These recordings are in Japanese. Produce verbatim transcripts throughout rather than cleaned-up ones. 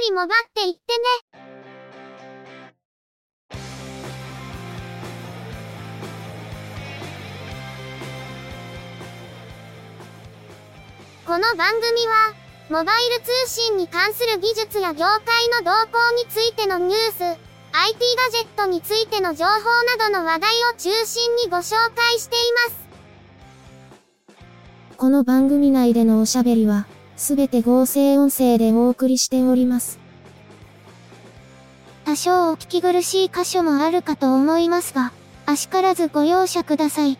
りもばっていってね。この番組は、モバイル通信に関する技術や業界の動向についてのニュース、アイティー ガジェットについての情報などの話題を中心にご紹介しています。 この番組内でのおしゃべりは、すべて合成音声でお送りしております。 多少お聞き苦しい箇所もあるかと思いますが、あしからずご容赦ください。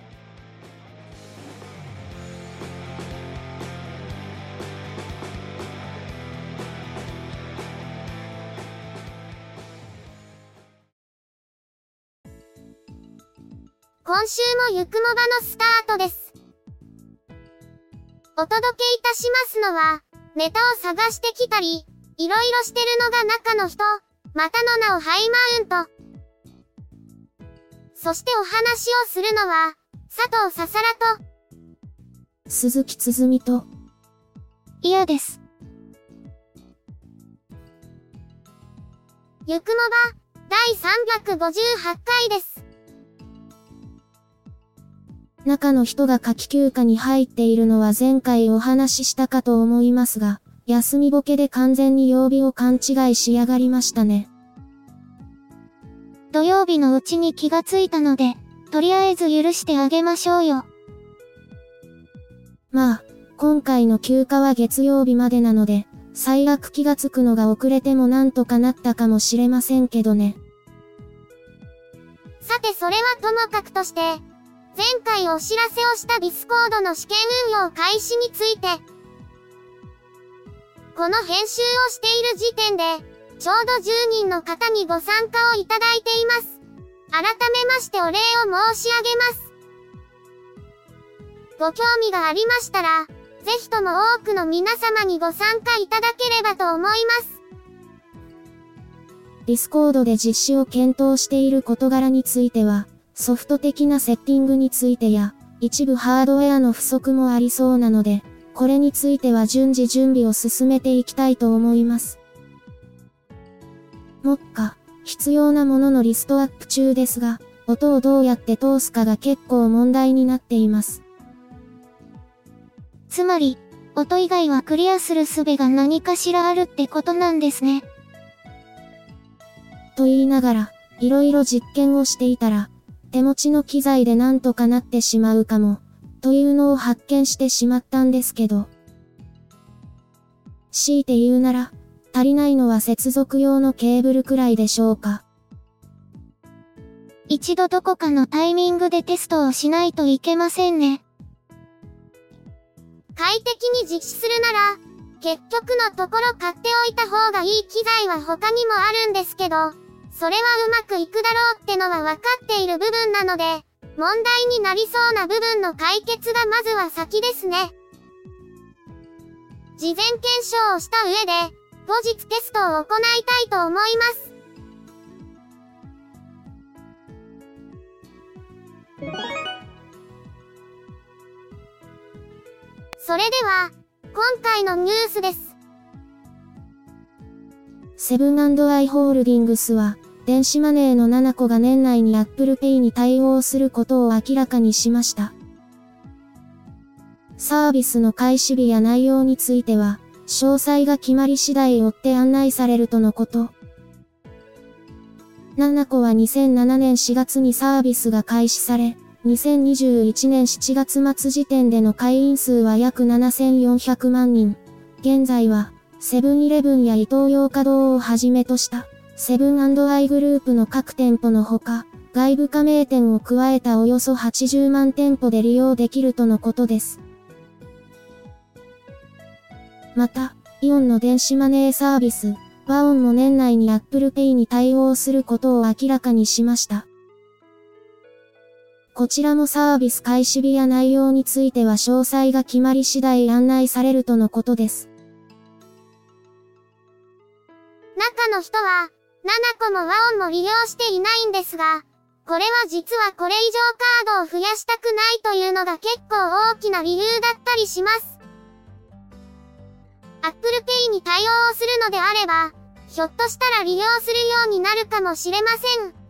今週もゆくもばのスタートです。お届けいたしますのは、ネタを探してきたり、いろいろしてるのが中の人、またの名をハイマウント。そしてお話をするのは、佐藤ささらと、 鈴木つづみと、 いやです。ゆくもば、だいさんびゃくごじゅうはちかいです。 中の人が夏季休暇に入っているのは前回お話ししたかと思いますが、休みボケで完全に曜日を勘違いしやがりましたね。 土曜日のうちに気がついたので、とりあえず許してあげましょうよ。 まあ、今回の休暇は月曜日までなので、最悪気がつくのが遅れてもなんとかなったかもしれませんけどね。 さてそれはともかくとして、前回お知らせをしたディスコードの試験運用開始について、この編集をしている時点で、ちょうどじゅうにんの方にご参加をいただいています。改めましてお礼を申し上げます。ご興味がありましたら、ぜひとも多くの皆様にご参加いただければと思います。 ディスコードで実施を検討している事柄については、ソフト的なセッティングについてや、一部ハードウェアの不足もありそうなので、これについては順次準備を進めていきたいと思います。目下、必要なもののリストアップ中ですが、音をどうやって通すかが結構問題になっています。 つまり、音以外はクリアする術が何かしらあるってことなんですね。 と言いながら、いろいろ実験をしていたら、手持ちの機材でなんとかなってしまうかも、というのを発見してしまったんですけど。強いて言うなら、足りないのは接続用のケーブルくらいでしょうか。 一度どこかのタイミングでテストをしないといけませんね。快適に実施するなら、結局のところ買っておいた方がいい機材は他にもあるんですけど、それはうまくいくだろうってのは分かっている部分なので、問題になりそうな部分の解決がまずは先ですね。事前検証をした上で、後日テストを行いたいと思います。それでは、今回のニュースです。 セブン&アイ・ホールディングスは、電子マネーのななこが年内に Apple Pay に対応することを明らかにしました。サービスの開始日や内容については、詳細が決まり次第追って案内されるとのこと。ななこはにせんななねんしがつにサービスが開始され、にせんにじゅういちねんしちがつ末時点での会員数は約ななせんよんひゃくまんにん。現在は、セブンイレブンやイトーヨーカドーをはじめとした、セブン&アイグループの各店舗のほか、外部加盟店を加えたおよそはちじゅうまん店舗で利用できるとのことです。また、イオンの電子マネーサービス、ワオンも年内に Apple Pay に対応することを明らかにしました。こちらもサービス開始日や内容については詳細が決まり次第案内されるとのことです。 中の人は、ななこもワオンも利用していないんですが、これは実はこれ以上カードを増やしたくないというのが結構大きな理由だったりします。Apple Pay に対応するのであれば、 ひょっとしたら利用するようになるかもしれません。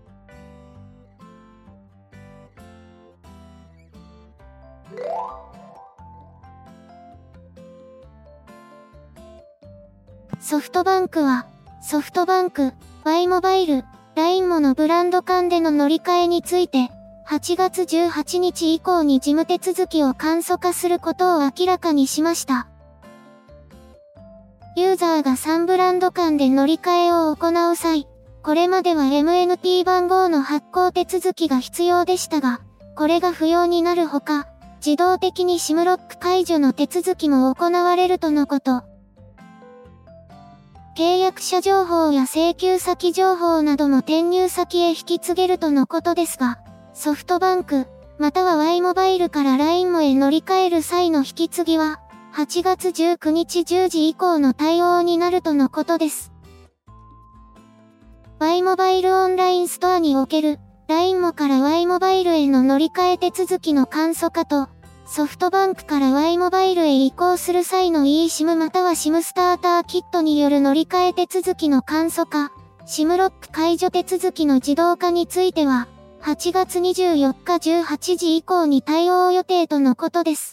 ソフトバンクは、ソフトバンク、Y モバイル、ライン ものブランド間での乗り換えについて、はちがつじゅうはちにち以降に事務手続きを簡素化することを明らかにしました。ユーザーがさんブランド間で乗り換えを行う際、これまでは エムエヌティー 番号の発行手続きが必要でしたが、これが不要になるほか、自動的に シム ロック解除の手続きも行われるとのこと。契約者情報や請求先情報なども転入先へ引き継げるとのことですが、ソフトバンク、または Y モバイルから ライン もへ乗り換える際の引き継ぎは、はちがつじゅうくにちじゅうじ以降の対応になるとのことです。Y モバイルオンラインストアにおける ライン もから Y モバイルへの乗り換え手続きの簡素化と、ソフトバンクから Y モバイルへ移行する際の eSIM または シム スターターキットによる乗り換え手続きの簡素化、シム ロック解除手続きの自動化については、はちがつにじゅうよっかじゅうはちじ以降に対応予定とのことです。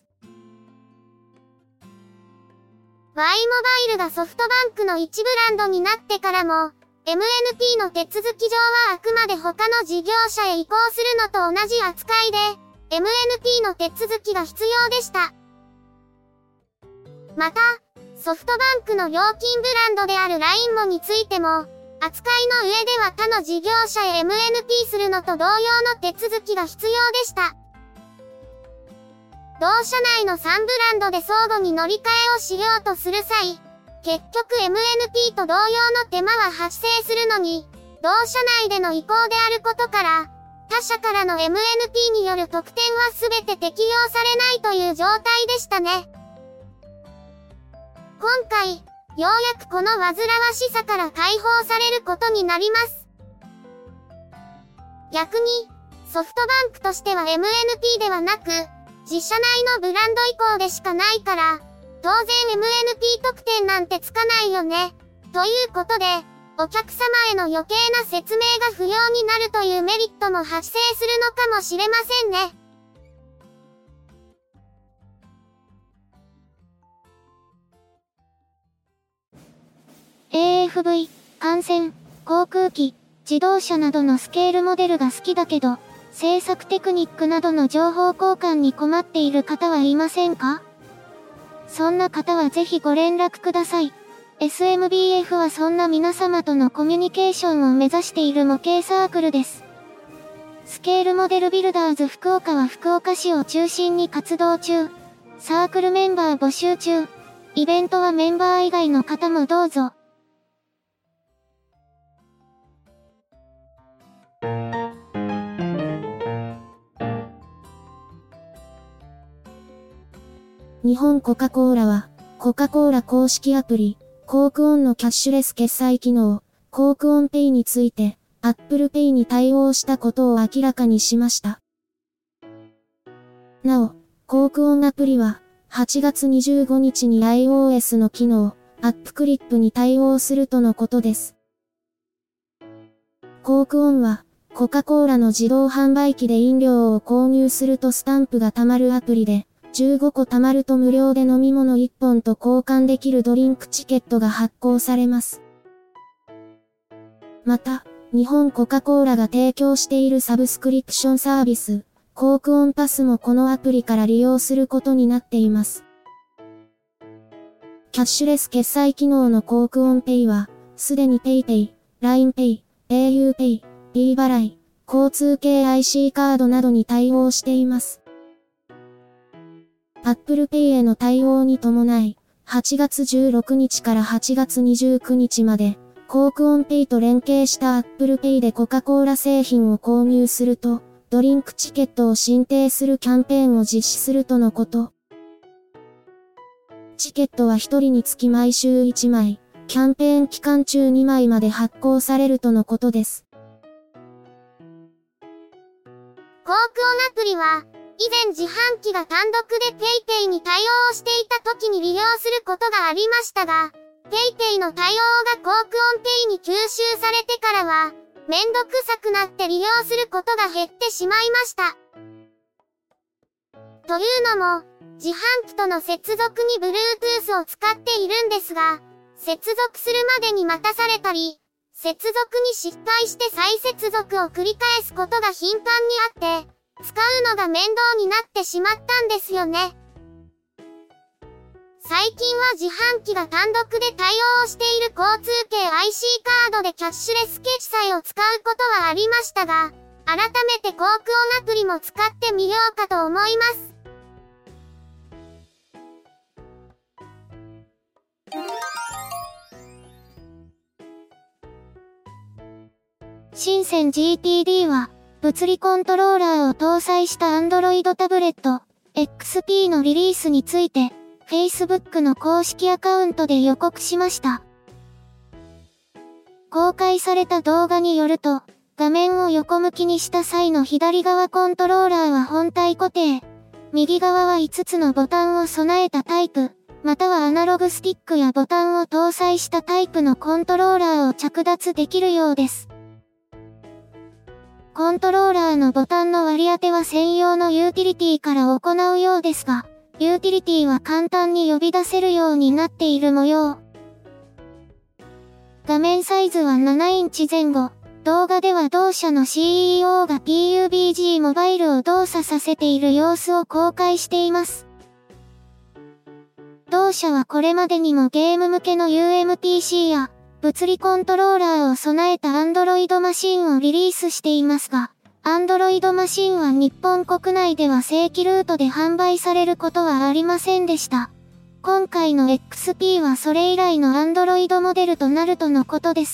Y モバイルがソフトバンクの一ブランドになってからも、エムエヌティー の手続き上はあくまで他の事業者へ移行するのと同じ扱いで、エムエヌティー の手続きが必要でした。また、ソフトバンクの料金ブランドである ライン もについても、扱いの上では他の事業者へ エムエヌティー するのと同様の手続きが必要でした。同社内のさんブランドで相互に乗り換えをしようとする際、結局 エムエヌティー と同様の手間は発生するのに、同社内での移行であることから、他社からの エムエヌティー による特典はすべて適用されないという状態でしたね。今回、ようやくこの煩わしさから解放されることになります。逆に、ソフトバンクとしては エムエヌティー ではなく、自社内のブランド移行でしかないから、当然 エムエヌティー 特典なんてつかないよね。ということで、お客様への余計な説明が不要になるというメリットも発生するのかもしれませんね。 エーエフブイ、艦船、航空機、自動車などのスケールモデルが好きだけど、制作テクニックなどの情報交換に困っている方はいませんか？そんな方はぜひご連絡ください。エスエムビーエフ はそんな皆様とのコミュニケーションを目指している模型サークルです。スケールモデルビルダーズ福岡は福岡市を中心に活動中。サークルメンバー募集中。イベントはメンバー以外の方もどうぞ。日本コカ・コーラは、コカ・コーラ公式アプリ、コークオンのキャッシュレス決済機能、コークオンペイについて、Apple Pay に対応したことを明らかにしました。なお、コークオンアプリは、はちがつにじゅうごにちに iOS の機能、アップクリップに対応するとのことです。コークオンは、コカ・コーラの自動販売機で飲料を購入するとスタンプが貯まるアプリで、じゅうごこ貯まると無料で飲み物いっぽんと交換できるドリンクチケットが発行されます。また、日本コカ・コーラが提供しているサブスクリプションサービス、コークオンパスもこのアプリから利用することになっています。キャッシュレス決済機能のコークオンペイは、すでに PayPay、ラインペイ、auPay、D 払い、交通系 アイシー カードなどに対応しています。Apple Pay への対応に伴い、はちがつじゅうろくにちからはちがつにじゅうくにちまで、コークオンペイと連携した Apple Pay でコカ・コーラ製品を購入すると、ドリンクチケットを申請するキャンペーンを実施するとのこと。チケットはひとりにつき毎週いちまい、キャンペーン期間中にまいまで発行されるとのことです。 コークオンアプリは、以前自販機が単独で PayPay に対応していた時に利用することがありましたが、 PayPay の対応がコークオンペイに吸収されてからは、めんどくさくなって利用することが減ってしまいました。というのも、自販機との接続に Bluetooth を使っているんですが、接続するまでに待たされたり、接続に失敗して再接続を繰り返すことが頻繁にあって、使うのが面倒になってしまったんですよね。最近は自販機が単独で対応している交通系 アイシー カードでキャッシュレス決済を使うことはありましたが、改めてコークオンアプリも使ってみようかと思います。深セン ジーティーディー は、物理コントローラーを搭載した Android タブレット エックスピー のリリースについて、Facebook の公式アカウントで予告しました。公開された動画によると、画面を横向きにした際の左側コントローラーは本体固定、右側はいつつのボタンを備えたタイプ、またはアナログスティックやボタンを搭載したタイプのコントローラーを着脱できるようです。コントローラーのボタンの割り当ては専用のユーティリティから行うようですが、ユーティリティは簡単に呼び出せるようになっている模様。画面サイズはななインチ前後。動画では同社の シーイーオー が ピーユービージー モバイルを動作させている様子を公開しています。同社はこれまでにもゲーム向けの ユーエムピーシー や物理コントローラーを備えた Android マシンをリリースしていますが、Android マシンは日本国内では正規ルートで販売されることはありませんでした。今回の エックスピー はそれ以来の Android モデルとなるとのことです。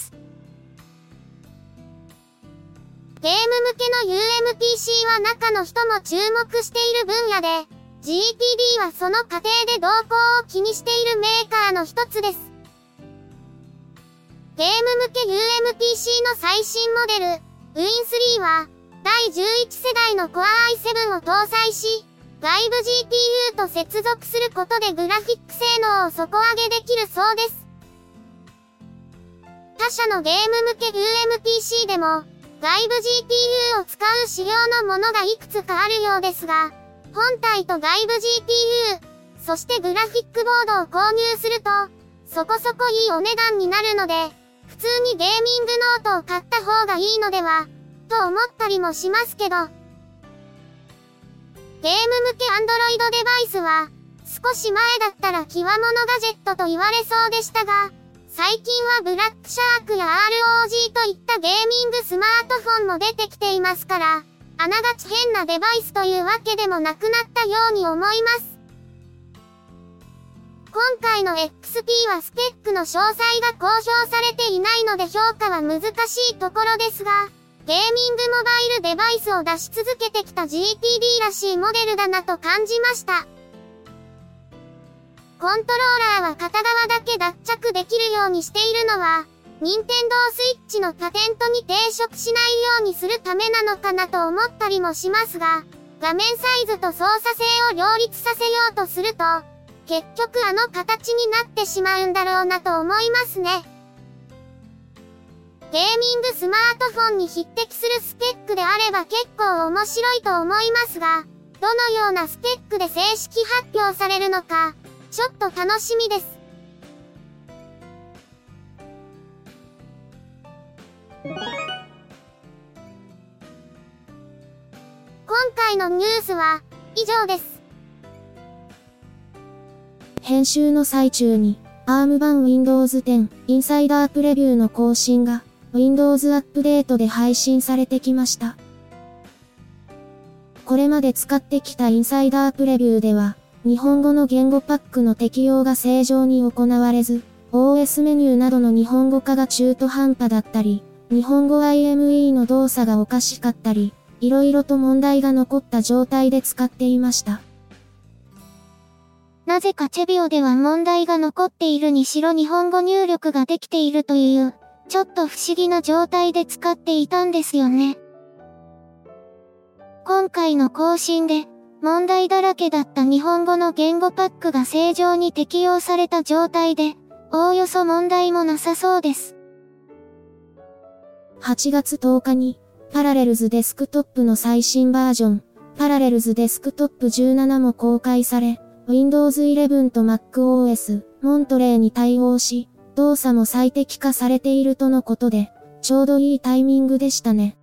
ゲーム向けの ユーエムピーシー は中の人も注目している分野で、ジーティーディー はその過程で動向を気にしているメーカーの一つです。ゲーム向け ユーエムピーシー の最新モデル、ウィンスリー は、だいじゅういち世代の Core アイセブン を搭載し、外部 ジーピーユー と接続することでグラフィック性能を底上げできるそうです。他社のゲーム向け ユーエムピーシー でも、外部 ジーピーユー を使う仕様のものがいくつかあるようですが、本体と外部 ジーピーユー、そしてグラフィックボードを購入すると、そこそこいいお値段になるので、普通にゲーミングノートを買った方がいいのでは、と思ったりもしますけど。ゲーム向け Android デバイスは、少し前だったら極物ガジェットと言われそうでしたが、最近はブラックシャークや アールオージー といったゲーミングスマートフォンも出てきていますから、あながち変なデバイスというわけでもなくなったように思います。今回の エックスピー はスペックの詳細が公表されていないので評価は難しいところですが、ゲーミングモバイルデバイスを出し続けてきた ジーティーディー らしいモデルだなと感じました。コントローラーは片側だけ脱着できるようにしているのは、任天堂スイッチのパテントに抵触しないようにするためなのかなと思ったりもしますが、画面サイズと操作性を両立させようとすると、結局あの形になってしまうんだろうなと思いますね。ゲーミングスマートフォンに匹敵するスペックであれば結構面白いと思いますが、どのようなスペックで正式発表されるのか、ちょっと楽しみです。今回のニュースは以上です。 編集の最中に アーム 版 ウィンドウズテン インサイダープレビューの更新が Windows アップデートで配信されてきました。これまで使ってきたインサイダープレビューでは日本語の言語パックの適用が正常に行われず、オーエス メニューなどの日本語化が中途半端だったり、日本語 アイエムイー の動作がおかしかったり、いろいろと問題が残った状態で使っていました。 なぜかチェビオでは問題が残っているにしろ日本語入力ができているという、ちょっと不思議な状態で使っていたんですよね。今回の更新で、問題だらけだった日本語の言語パックが正常に適用された状態で、 おおよそ問題もなさそうです。 はちがつとおかに、パラレルズデスクトップの最新バージョン、パラレルズデスクトップじゅうななも公開され、Windows イレブンと MacOS、モントレーに対応し、動作も最適化されているとのことで、ちょうどいいタイミングでしたね。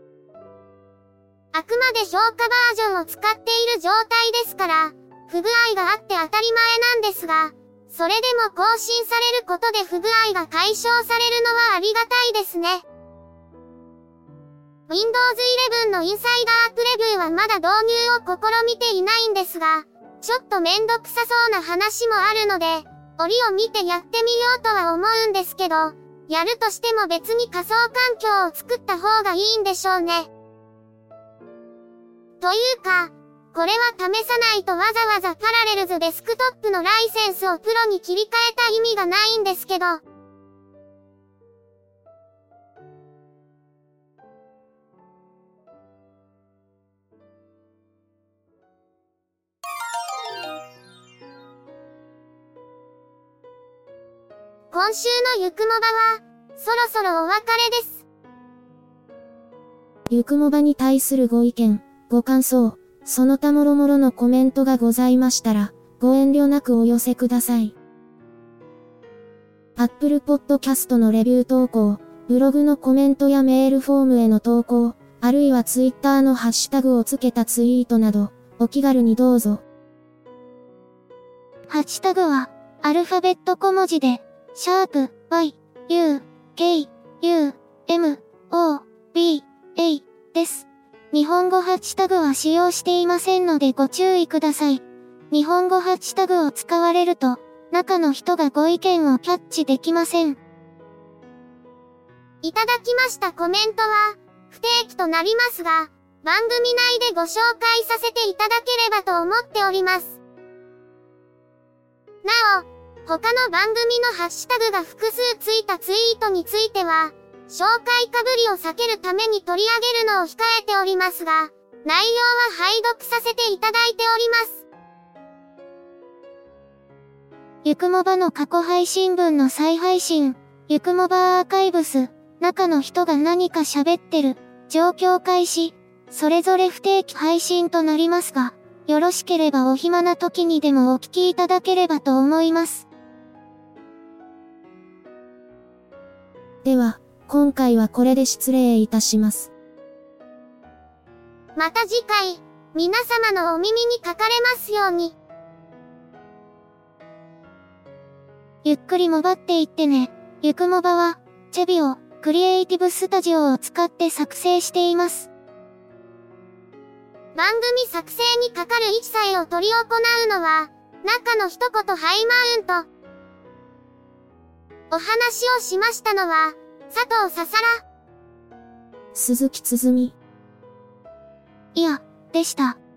あくまで評価バージョンを使っている状態ですから、不具合があって当たり前なんですが、それでも更新されることで不具合が解消されるのはありがたいですね。Windows イレブンのインサイダープレビューはまだ導入を試みていないんですが、ちょっとめんどくさそうな話もあるので、折を見てやってみようとは思うんですけど、やるとしても別に仮想環境を作った方がいいんでしょうね。というか、これは試さないとわざわざパラレルズデスクトップのライセンスをプロに切り替えた意味がないんですけど。今週のゆくもばは、そろそろお別れです。 ゆくもばに対するご意見、ご感想、その他もろもろのコメントがございましたら、ご遠慮なくお寄せください。Apple Podcast のレビュー投稿、ブログのコメントやメールフォームへの投稿、あるいは Twitter のハッシュタグをつけたツイートなど、お気軽にどうぞ。 ハッシュタグは、アルファベット小文字で、シャープ y, u, k, u, m, o, b, a です。日本語ハッシュタグは使用していませんのでご注意ください。日本語ハッシュタグを使われると、中の人がご意見をキャッチできません。 いただきましたコメントは、不定期となりますが、番組内でご紹介させていただければと思っております。なお、他の番組のハッシュタグが複数ついたツイートについては、紹介かぶりを避けるために取り上げるのを控えておりますが、内容は拝読させていただいております。 ゆくもばの過去配信分の再配信、ゆくもばアーカイブス、中の人が何か喋ってる、状況開始、それぞれ不定期配信となりますが、よろしければお暇な時にでもお聞きいただければと思います。 では、今回はこれで失礼いたします。 また次回、皆様のお耳にかかれますように。 ゆっくりもばっていってね。ゆくもばは、チェビオ、クリエイティブスタジオを使って作成しています。 番組作成にかかる一切を執り行うのは、中の一言ハイマウント。お話をしましたのは、佐藤ささら、 鈴木つづみ、 いや、でした。